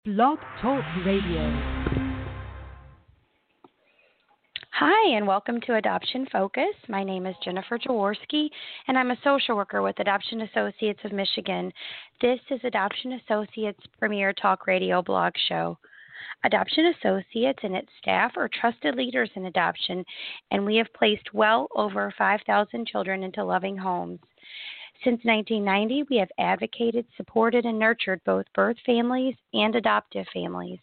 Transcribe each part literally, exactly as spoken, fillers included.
Blog Talk Radio. Hi, and welcome to Adoption Focus. My name is Jennifer Jaworski, and I'm a social worker with Adoption Associates of Michigan. This is Adoption Associates' premier talk radio blog show. Adoption Associates and its staff are trusted leaders in adoption, and we have placed well over five thousand children into loving homes. Since nineteen ninety, we have advocated, supported, and nurtured both birth families and adoptive families.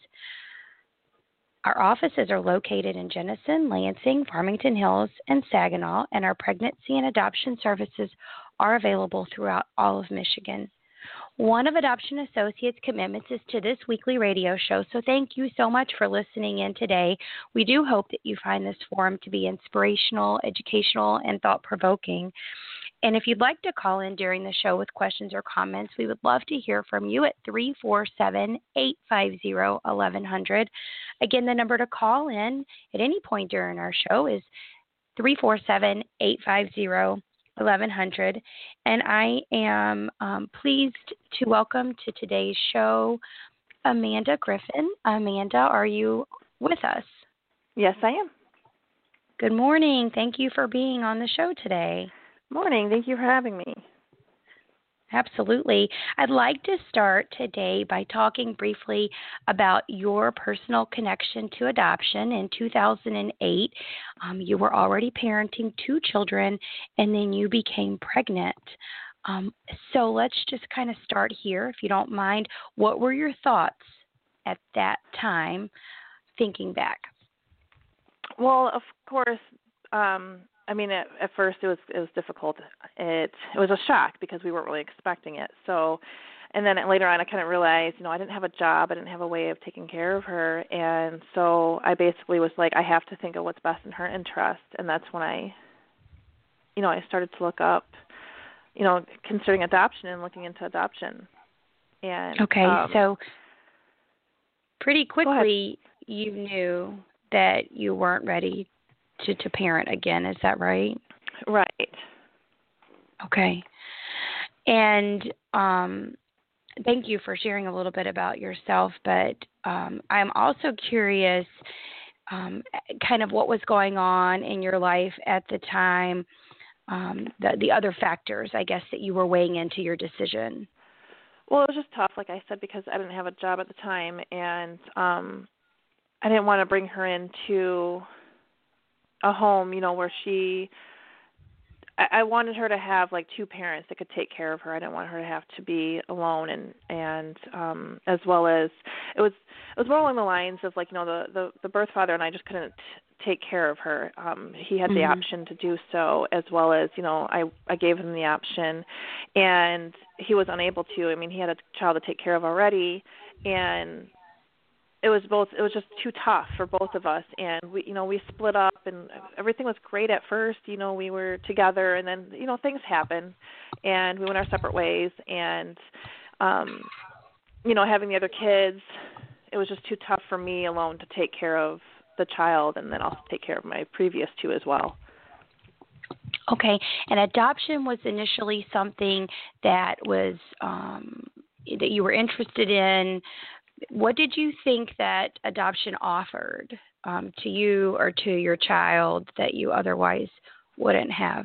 Our offices are located in Jenison, Lansing, Farmington Hills, and Saginaw, and our pregnancy and adoption services are available throughout all of Michigan. One of Adoption Associates' commitments is to this weekly radio show, so thank you so much for listening in today. We do hope that you find this forum to be inspirational, educational, and thought-provoking. And if you'd like to call in during the show with questions or comments, we would love to hear from you at three four seven, eight five zero, one one zero zero. Again, the number to call in at any point during our show is three four seven, eight five zero, one one zero zero. And I am um, pleased to welcome to today's show Amanda Griffin. Amanda, are you with us? Yes, I am. Good morning. Thank you for being on the show today. Morning. Thank you for having me. Absolutely. I'd like to start today by talking briefly about your personal connection to adoption. In two thousand eight, um, you were already parenting two children, and then you became pregnant. Um, so let's just kind of start here, if you don't mind. What were your thoughts at that time, thinking back? Well, of course, um, I mean, at, at first it was it was difficult. It it was a shock because we weren't really expecting it. So, and then later on, I kind of realized, you know, I didn't have a job, I didn't have a way of taking care of her, and so I basically was like, I have to think of what's best in her interest, and that's when I, you know, I started to look up, you know, considering adoption and looking into adoption. And okay, um, so pretty quickly you knew that you weren't ready To, to parent again, is that right? Right. Okay. And um, thank you for sharing a little bit about yourself, but um, I'm also curious um, kind of what was going on in your life at the time, um, the, the other factors, I guess, that you were weighing into your decision. Well, it was just tough, like I said, because I didn't have a job at the time, and um, I didn't want to bring her into a home, you know, where she, I, I wanted her to have like two parents that could take care of her. I didn't want her to have to be alone, and, and, um, as well as it was, it was more along the lines of like, you know, the, the, the birth father and I just couldn't take care of her. Um, he had the Mm-hmm. option to do so, as well as, you know, I, I gave him the option, and he was unable to. I mean, he had a child to take care of already, and it was both, it was just too tough for both of us. And we, you know, we split up, and everything was great at first. You know, we were together, and then, you know, things happened, and we went our separate ways. And, um, you know, having the other kids, it was just too tough for me alone to take care of the child, and then also take care of my previous two as well. Okay. And adoption was initially something that was, um, that you were interested in. What did you think that adoption offered um, to you or to your child that you otherwise wouldn't have?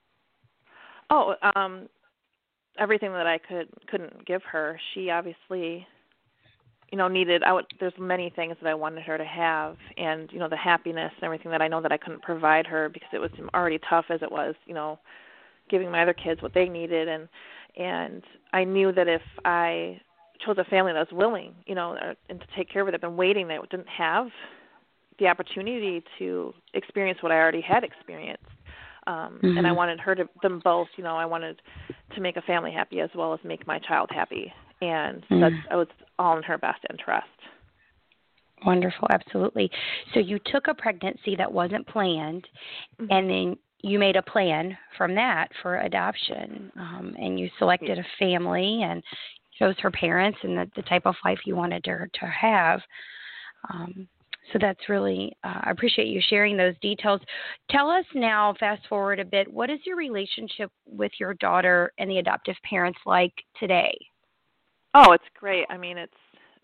Oh, um, everything that I could couldn't give her. She obviously, you know, needed. I would. There's many things that I wanted her to have, and you know, the happiness and everything that I know that I couldn't provide her because it was already tough as it was. You know, giving my other kids what they needed, and and I knew that if I chose a family that was willing, you know, and to take care of it, I've been waiting, that didn't have the opportunity to experience what I already had experienced. Um, mm-hmm. And I wanted her to, them both, you know, I wanted to make a family happy as well as make my child happy. And mm. that's, I was all in her best interest. Wonderful. Absolutely. So you took a pregnancy that wasn't planned, mm-hmm. and then you made a plan from that for adoption, um, and you selected a family and chose her parents and the, the type of life you wanted her to have. Um, so that's really, uh, I appreciate you sharing those details. Tell us now, fast forward a bit, what is your relationship with your daughter and the adoptive parents like today? Oh, it's great. I mean, it's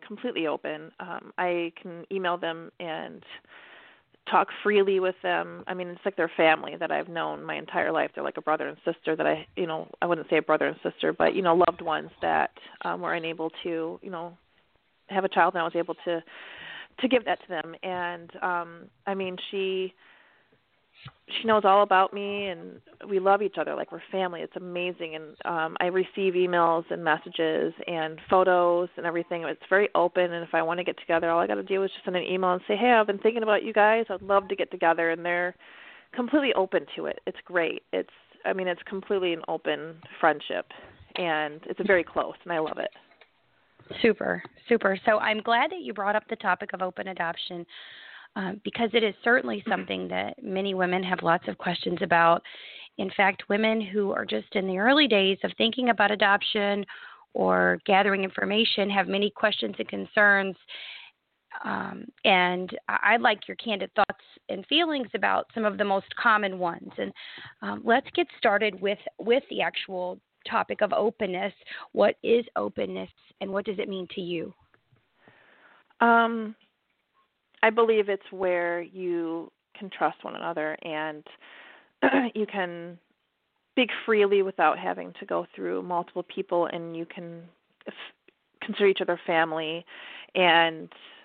completely open. Um, I can email them and talk freely with them. I mean, it's like their family that I've known my entire life. They're like a brother and sister that I, you know, I wouldn't say a brother and sister, but, you know, loved ones that um, were unable to, you know, have a child, and I was able to, to give that to them. And, um, I mean, she, she knows all about me, and we love each other like we're family. It's amazing. And um, I receive emails and messages and photos and everything. It's very open, and if I want to get together, all I got to do is just send an email and say, hey, I've been thinking about you guys. I'd love to get together, and they're completely open to it. It's great. It's, I mean, it's completely an open friendship, and it's very close, and I love it. Super, super. So I'm glad that you brought up the topic of open adoption. Um, because it is certainly something that many women have lots of questions about. In fact, women who are just in the early days of thinking about adoption or gathering information have many questions and concerns. Um, and I'd like your candid thoughts and feelings about some of the most common ones. And um, let's get started with, with the actual topic of openness. What is openness, and what does it mean to you? Um. I believe it's where you can trust one another, and you can speak freely without having to go through multiple people, and you can f- consider each other family, and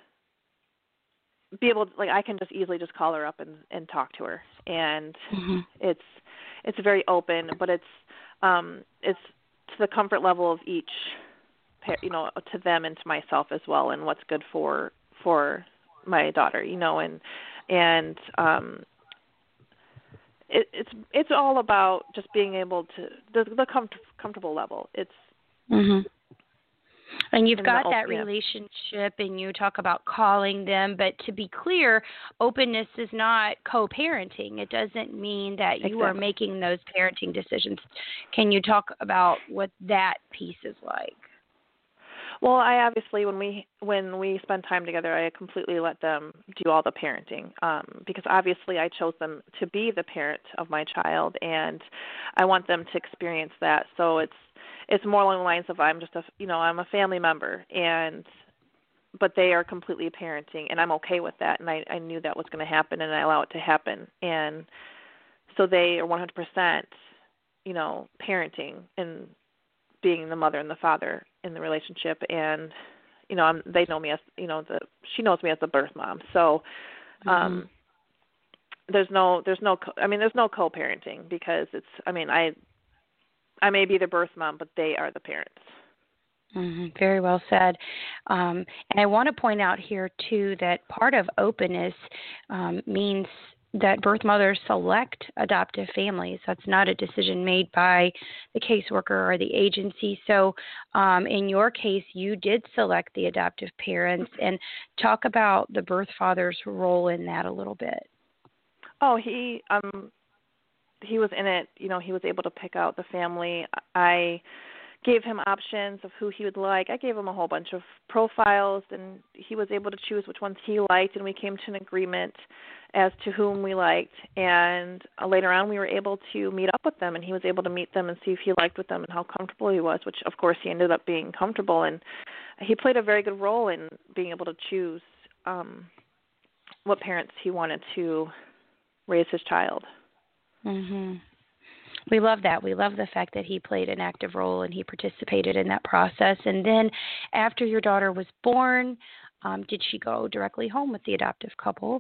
be able to, like, I can just easily just call her up and, and talk to her, and mm-hmm. it's it's very open, but it's um, it's to the comfort level of each, you know, to them and to myself as well, and what's good for for. my daughter, you know, and and um, it, it's it's all about just being able to the, the comfort, comfortable level. It's mm-hmm. And you've got the, that yeah. relationship, and you talk about calling them. But to be clear, openness is not co-parenting. It doesn't mean that you exactly. are making those parenting decisions. Can you talk about what that piece is like? Well, I obviously, when we when we spend time together, I completely let them do all the parenting um, because obviously I chose them to be the parent of my child, and I want them to experience that. So it's it's more along the lines of I'm just a you know I'm a family member, and but they are completely parenting, and I'm okay with that, and I, I knew that was going to happen, and I allow it to happen, and so they are one hundred percent you know parenting and being the mother and the father in the relationship, and you know I'm, they know me as you know the she knows me as the birth mom. So um, mm-hmm. there's no there's no co- I mean there's no co-parenting because it's I mean I I may be the birth mom, but they are the parents. Mm-hmm. Very well said. Um, and I want to point out here too that part of openness um, means that birth mothers select adoptive families. That's not a decision made by the caseworker or the agency. So um, in your case, you did select the adoptive parents. And talk about the birth father's role in that a little bit. Oh, he um, he was in it. You know, he was able to pick out the family. I gave him options of who he would like. I gave him a whole bunch of profiles, and he was able to choose which ones he liked, and we came to an agreement as to whom we liked. And uh, later on, we were able to meet up with them, and he was able to meet them and see if he liked with them and how comfortable he was, which, of course, he ended up being comfortable. And he played a very good role in being able to choose um, what parents he wanted to raise his child. Mm-hmm. We love that. We love the fact that he played an active role and he participated in that process. And then after your daughter was born, um, did she go directly home with the adoptive couple?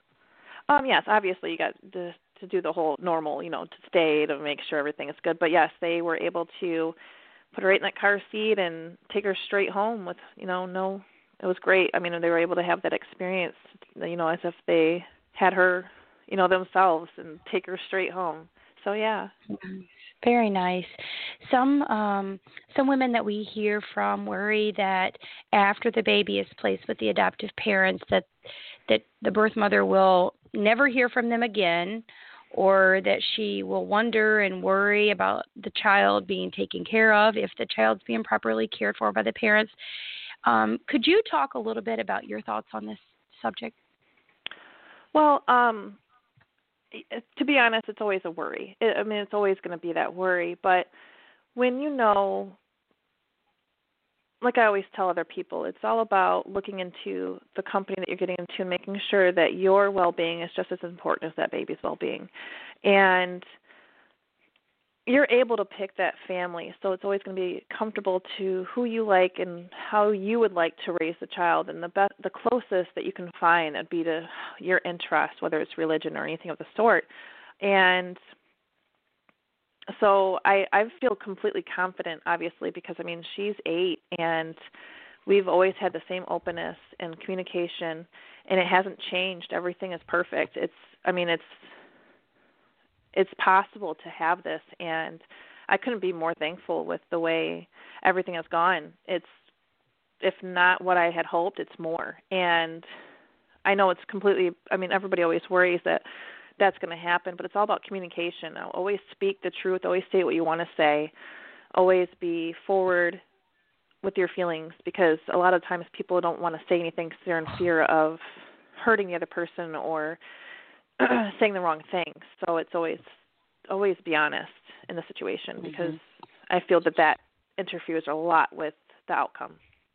Um, yes, obviously you got to, to do the whole normal, you know, to stay to make sure everything is good. But, yes, they were able to put her right in that car seat and take her straight home with, you know, no, it was great. I mean, they were able to have that experience, you know, as if they had her, you know, themselves and take her straight home. So, yeah. Very nice. Some um, some women that we hear from worry that after the baby is placed with the adoptive parents that that the birth mother will never hear from them again, or that she will wonder and worry about the child being taken care of if the child's being properly cared for by the parents. Um, could you talk a little bit about your thoughts on this subject? Well, um, to be honest, it's always a worry. I mean, it's always going to be that worry. But when you know like I always tell other people, it's all about looking into the company that you're getting into and making sure that your well-being is just as important as that baby's well-being. And you're able to pick that family, so it's always going to be comfortable to who you like and how you would like to raise the child. And the best, the closest that you can find would be to your interest, whether it's religion or anything of the sort. And so I, I feel completely confident, obviously, because, I mean, she's eight, and we've always had the same openness and communication, and it hasn't changed. Everything is perfect. It's, I mean, it's, it's possible to have this, and I couldn't be more thankful with the way everything has gone. It's, if not what I had hoped, it's more. And I know it's completely, I mean, everybody always worries that that's going to happen, but it's all about communication. I'll always speak the truth, always say what you want to say, always be forward with your feelings, because a lot of times people don't want to say anything because they're in fear of hurting the other person or saying the wrong thing. So it's always always be honest in the situation, because mm-hmm. I feel that that interferes a lot with the outcome.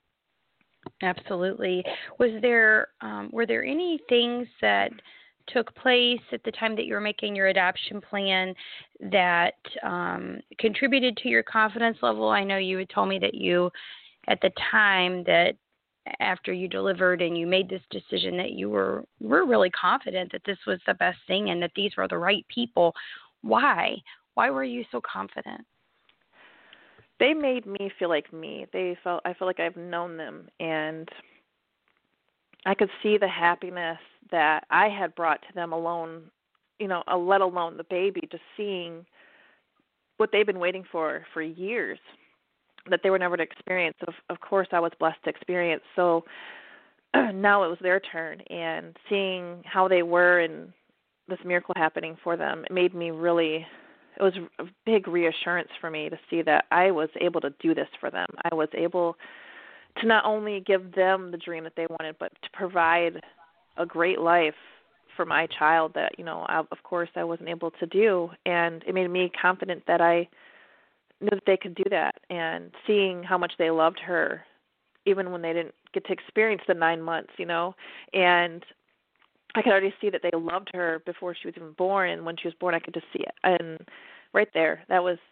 Absolutely. Was there um, were there any things that took place at the time that you were making your adoption plan that um, contributed to your confidence level? I know you had told me that you, at the time that after you delivered and you made this decision, that you were were really confident that this was the best thing and that these were the right people. Why? Why were you so confident? They made me feel like me. They felt I feel like I've known them, and I could see the happiness that I had brought to them alone, you know, uh, let alone the baby, just seeing what they've been waiting for for years, that they were never to experience. Of, of course, I was blessed to experience. So now it was their turn, and seeing how they were and this miracle happening for them, it made me really, it was a big reassurance for me to see that I was able to do this for them. I was able to not only give them the dream that they wanted, but to provide a great life for my child that, you know, I, of course I wasn't able to do. And it made me confident that I knew that they could do that. And seeing how much they loved her, even when they didn't get to experience the nine months, you know, and I could already see that they loved her before she was even born. And when she was born, I could just see it. And right there, that was,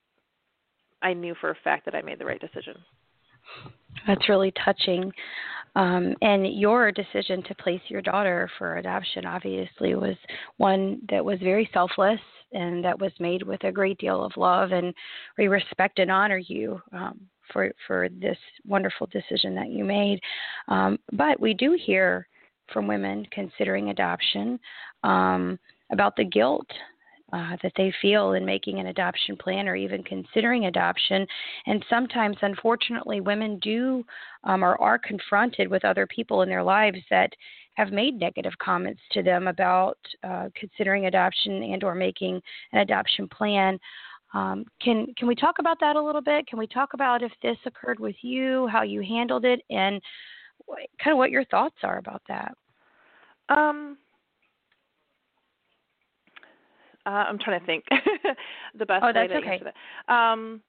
I knew for a fact that I made the right decision. That's really touching. Um, and your decision to place your daughter for adoption obviously was one that was very selfless and that was made with a great deal of love, and we respect and honor you um, for for this wonderful decision that you made. Um, but we do hear from women considering adoption um, about the guilt Uh, that they feel in making an adoption plan or even considering adoption. And sometimes, unfortunately, women do um, or are confronted with other people in their lives that have made negative comments to them about uh, considering adoption and or making an adoption plan. Um, can can we talk about that a little bit? Can we talk about if this occurred with you, how you handled it, and kind of what your thoughts are about that? Um. Uh, I'm trying to think the best oh, way that's to okay. answer that. Um,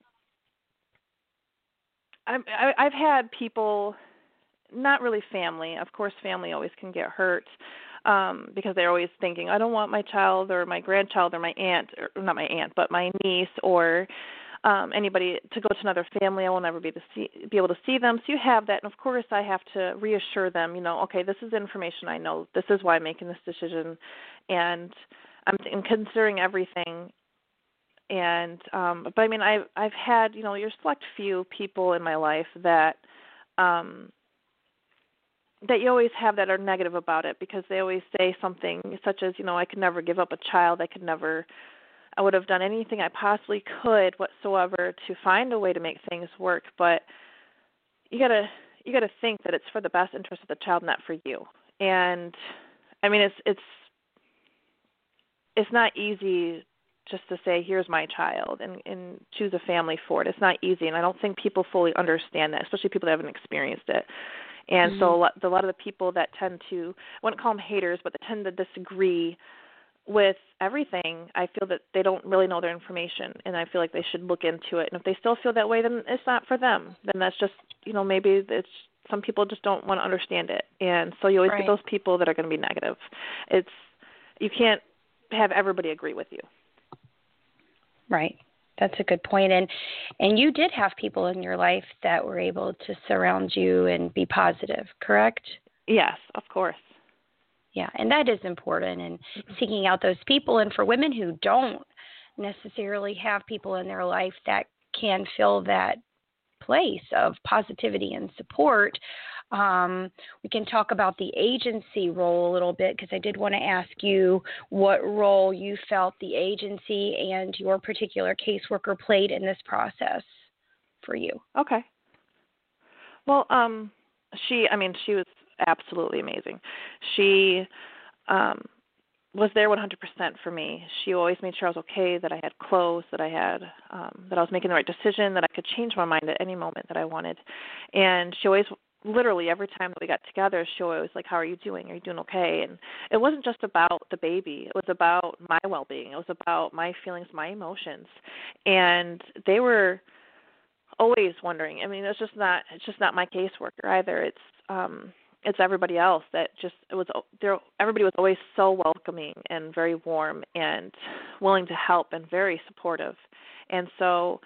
I've, I've had people, not really family. Of course, family always can get hurt um, because they're always thinking, I don't want my child or my grandchild or my aunt, or not my aunt, but my niece or um, anybody to go to another family. I will never be to see, be able to see them. So you have that, and of course, I have to reassure them. You know, okay, this is information I know. This is why I'm making this decision, and I'm, I'm considering everything. And um, but I mean, I've I've had you know your select few people in my life that um, that you always have that are negative about it, because they always say something such as, you know, I could never give up a child. I could never. I would have done anything I possibly could whatsoever to find a way to make things work. But you gotta you gotta think that it's for the best interest of the child, not for you. And I mean, it's it's. It's not easy just to say, here's my child, and, and choose a family for it. It's not easy, and I don't think people fully understand that, especially people that haven't experienced it. And mm-hmm. so a lot, a lot of the people that tend to, I wouldn't call them haters, but that tend to disagree with everything, I feel that they don't really know their information, and I feel like they should look into it. And if they still feel that way, then it's not for them. Then that's just, you know, maybe it's some people just don't want to understand it. And so you always Right. get those people that are going to be negative. It's, you can't have everybody agree with you. Right. That's a good point. And and you did have people in your life that were able to surround you and be positive, correct? Yes, of course. Yeah, and that is important, and seeking out those people. And for women who don't necessarily have people in their life that can fill that place of positivity and support, um, we can talk about the agency role a little bit, because I did want to ask you what role you felt the agency and your particular caseworker played in this process for you. Okay. Well, um, she, I mean, she was absolutely amazing. She um, was there one hundred percent for me. She always made sure I was okay, that I had clothes, that I had, um, that I was making the right decision, that I could change my mind at any moment that I wanted. And she always, literally every time that we got together, she always like, how are you doing? Are you doing okay? And it wasn't just about the baby. It was about my well-being. It was about my feelings, my emotions. And they were always wondering. I mean, it's just not, it's just not my caseworker either. It's, um, it's everybody else that just, it was there. Everybody was always so welcoming and very warm and willing to help and very supportive. And so,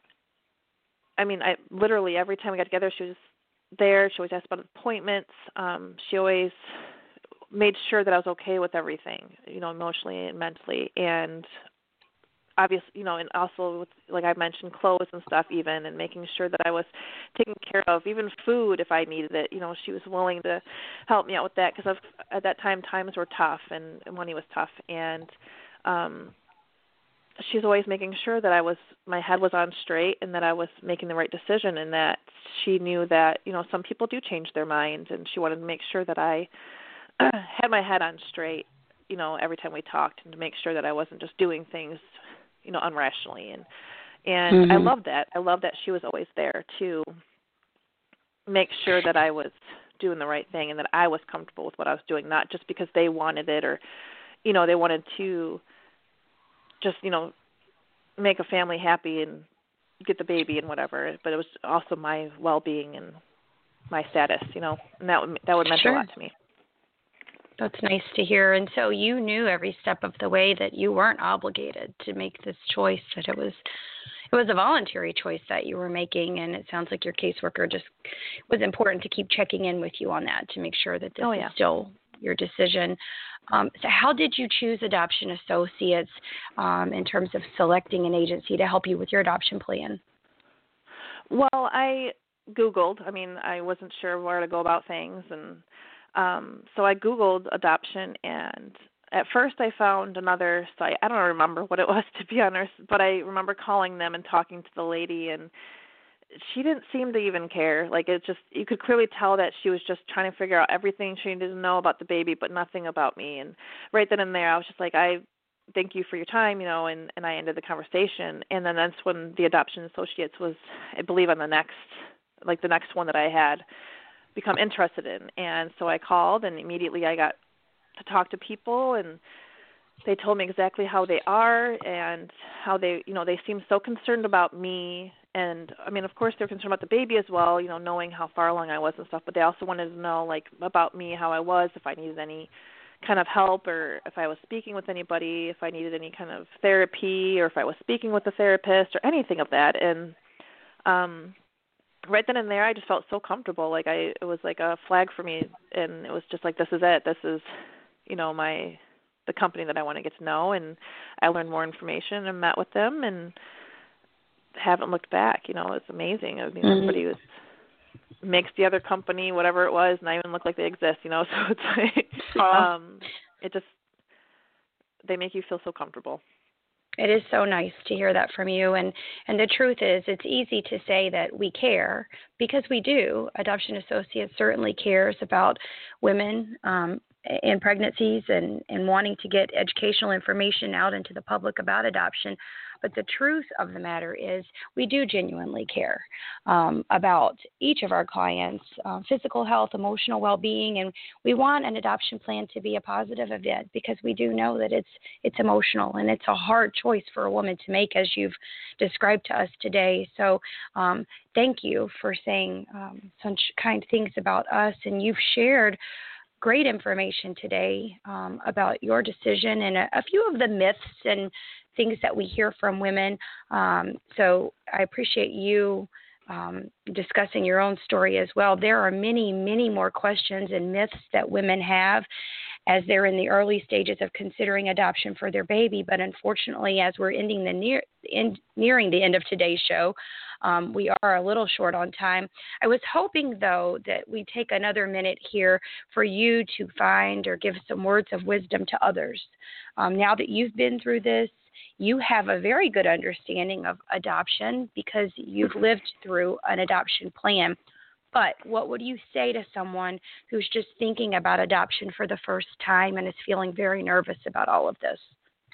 I mean, I literally every time we got together, she was there. She always asked about appointments. Um, she always made sure that I was okay with everything, you know, emotionally and mentally. And obviously, you know, and also with, like I mentioned, clothes and stuff even, and making sure that I was taken care of, even food if I needed it. You know, she was willing to help me out with that, because at that time times were tough and, and money was tough. And um, she was always making sure that I was, my head was on straight and that I was making the right decision, and that she knew that, you know, some people do change their minds, and she wanted to make sure that I had my head on straight, you know, every time we talked, and to make sure that I wasn't just doing things, you know, unrationally. And and mm-hmm. I love that. I love that she was always there to make sure that I was doing the right thing and that I was comfortable with what I was doing, not just because they wanted it or, you know, they wanted to just, you know, make a family happy and get the baby and whatever, but it was also my well-being and my status, you know, and that would, that would meant sure. a lot to me. That's nice to hear. And so you knew every step of the way that you weren't obligated to make this choice, that it was it was a voluntary choice that you were making, and it sounds like your caseworker just was important to keep checking in with you on that to make sure that this oh, yeah. is still your decision. Um, so how did you choose Adoption Associates um, in terms of selecting an agency to help you with your adoption plan? Well, I Googled. I mean, I wasn't sure where to go about things, and Um, so I Googled adoption, and at first I found another site. I don't remember what it was, to be honest, but I remember calling them and talking to the lady, and she didn't seem to even care. Like, it just, you could clearly tell that she was just trying to figure out everything she needed to know about the baby, but nothing about me. And right then and there, I was just like, I thank you for your time, you know, and, and I ended the conversation. And then that's when the Adoption Associates was, I believe, on the next, like the next one that I had become interested in. And so I called, and immediately I got to talk to people, and they told me exactly how they are and how they, you know, they seem so concerned about me. And I mean, of course they're concerned about the baby as well, you know, knowing how far along I was and stuff, but they also wanted to know, like, about me, how I was, if I needed any kind of help, or if I was speaking with anybody, if I needed any kind of therapy, or if I was speaking with a therapist or anything of that. And um right then and there, I just felt so comfortable. Like, I, it was like a flag for me, and it was just like, this is it. This is, you know, my, the company that I want to get to know. And I learned more information and met with them, and haven't looked back. You know, it's amazing. I mean, mm-hmm. everybody was, makes the other company, whatever it was, not even look like they exist, you know, so it's like, uh-huh. um, it just, they make you feel so comfortable. It is so nice to hear that from you. And, and the truth is, it's easy to say that we care, because we do. Adoption Associates certainly cares about women um, in pregnancies and, and wanting to get educational information out into the public about adoption. But the truth of the matter is we do genuinely care um, about each of our clients' uh, physical health, emotional well-being, and we want an adoption plan to be a positive event because we do know that it's it's emotional and it's a hard choice for a woman to make, as you've described to us today. So um, thank you for saying um, such kind things about us, and you've shared great information today um, about your decision and a, a few of the myths and things that we hear from women. Um, so I appreciate you um, discussing your own story as well. There are many, many more questions and myths that women have as they're in the early stages of considering adoption for their baby. But unfortunately, as we're ending the near, in, nearing the end of today's show, um, we are a little short on time. I was hoping, though, that we take another minute here for you to find or give some words of wisdom to others. Um, now that you've been through this, you have a very good understanding of adoption because you've lived through an adoption plan. But what would you say to someone who's just thinking about adoption for the first time and is feeling very nervous about all of this?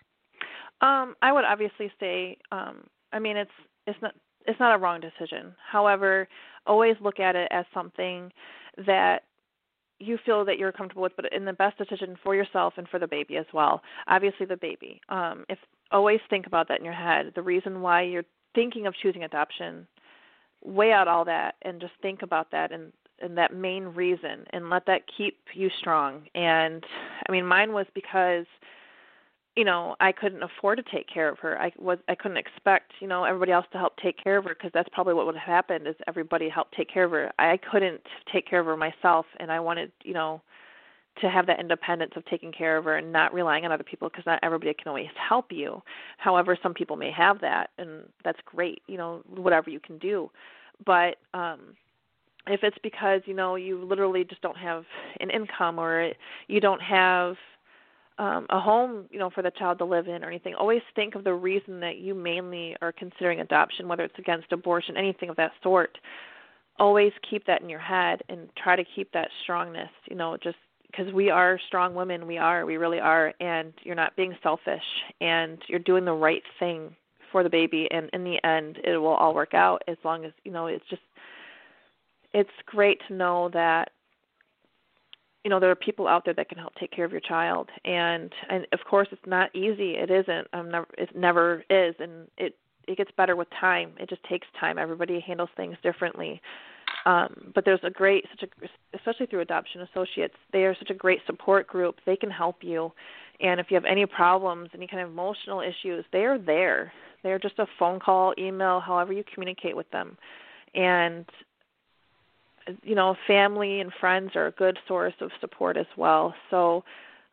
Um, I would obviously say, um, I mean, it's it's not it's not a wrong decision. However, always look at it as something that you feel that you're comfortable with, but in the best decision for yourself and for the baby as well. Obviously, the baby. Um, if always think about that in your head. The reason why you're thinking of choosing adoption, weigh out all that and just think about that and, and that main reason, and let that keep you strong. And I mean, mine was because, you know, I couldn't afford to take care of her. I was I couldn't expect, you know, everybody else to help take care of her, because that's probably what would have happened is everybody helped take care of her. I couldn't take care of her myself, and I wanted, you know, to have that independence of taking care of her and not relying on other people, because not everybody can always help you. However, some people may have that, and that's great, you know, whatever you can do. But um, if it's because, you know, you literally just don't have an income, or you don't have um, a home, you know, for the child to live in or anything, always think of the reason that you mainly are considering adoption, whether it's against abortion, anything of that sort. Always keep that in your head and try to keep that strongness, you know, just because we are strong women. We are, we really are, and you're not being selfish, and you're doing the right thing for the baby, and in the end, it will all work out. As long as, you know, it's just, it's great to know that, you know, there are people out there that can help take care of your child, and and of course, it's not easy. It isn't. I'm never. It never is, and it it gets better with time. It just takes time. Everybody handles things differently. Um, but there's a great, such a, especially through Adoption Associates, they are such a great support group. They can help you. And if you have any problems, any kind of emotional issues, they are there. They're just a phone call, email, however you communicate with them. And, you know, family and friends are a good source of support as well. So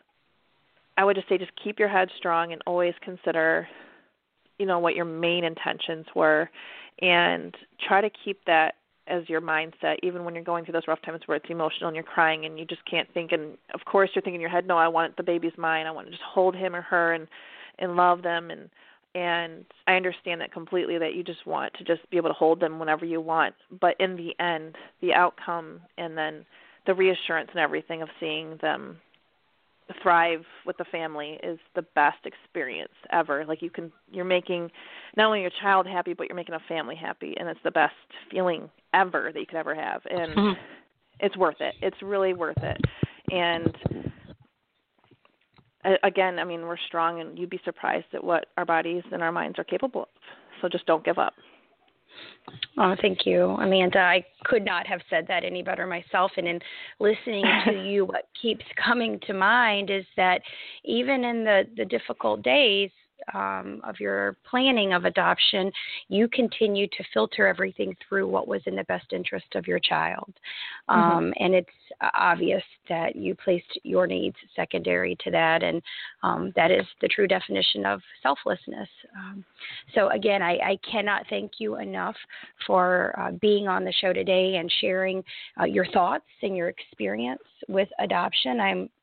I would just say just keep your head strong and always consider, you know, what your main intentions were, and try to keep that as your mindset, even when you're going through those rough times where it's emotional and you're crying and you just can't think. And of course you're thinking in your head, no, I want the baby's mine. I want to just hold him or her and, and love them. And, and I understand that completely, that you just want to just be able to hold them whenever you want. But in the end, the outcome and then the reassurance and everything of seeing them thrive with the family is the best experience ever. Like you can, you're making not only your child happy, but you're making a family happy, and it's the best feeling ever that you could ever have. And mm-hmm. It's worth it. It's really worth it. And again, I mean, we're strong, and you'd be surprised at what our bodies and our minds are capable of. So just don't give up. Oh, thank you, Amanda. I could not have said that any better myself. And in listening to you, what keeps coming to mind is that even in the, the difficult days um, of your planning of adoption, you continue to filter everything through what was in the best interest of your child. Um, mm-hmm. And it's obvious that you placed your needs secondary to that, and um, that is the true definition of selflessness. Um, so again, I, I cannot thank you enough for uh, being on the show today and sharing uh, your thoughts and your experience with adoption. I'm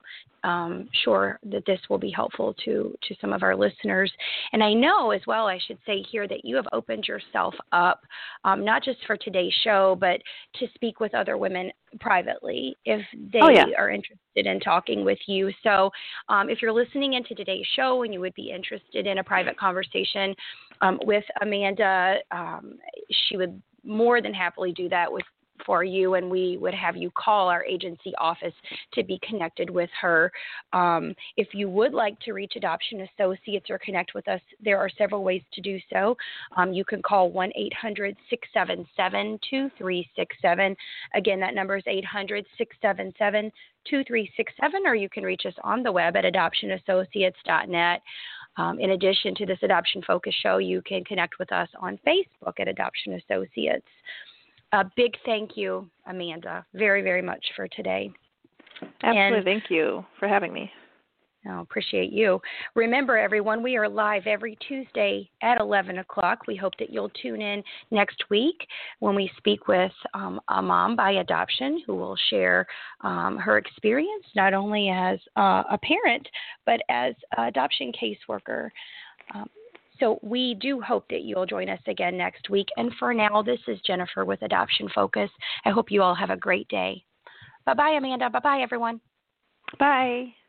um, sure that this will be helpful to, to some of our listeners. And I know as well, I should say here, that you have opened yourself up, um, not just for today's show, but to speak with other women privately if they oh, yeah. are interested in talking with you. So um, if you're listening into today's show and you would be interested in a private conversation um, with Amanda, um, she would more than happily do that with for you, and we would have you call our agency office to be connected with her. Um, if you would like to reach Adoption Associates or connect with us, there are several ways to do so. Um, you can call one eight hundred six seven seven two three six seven. Again, that number is eight hundred six seven seven two three six seven, or you can reach us on the web at adoption associates dot net. Um, in addition to this Adoption Focus show, you can connect with us on Facebook at Adoption Associates. A big thank you, Amanda, very, very much for today. Absolutely. And, thank you for having me. I appreciate you. Remember, everyone, we are live every Tuesday at eleven o'clock. We hope that you'll tune in next week when we speak with um, a mom by adoption who will share um, her experience not only as uh, a parent, but as an adoption caseworker. Um, So we do hope that you'll join us again next week. And for now, this is Jennifer with Adoption Focus. I hope you all have a great day. Bye-bye, Amanda. Bye-bye, everyone. Bye.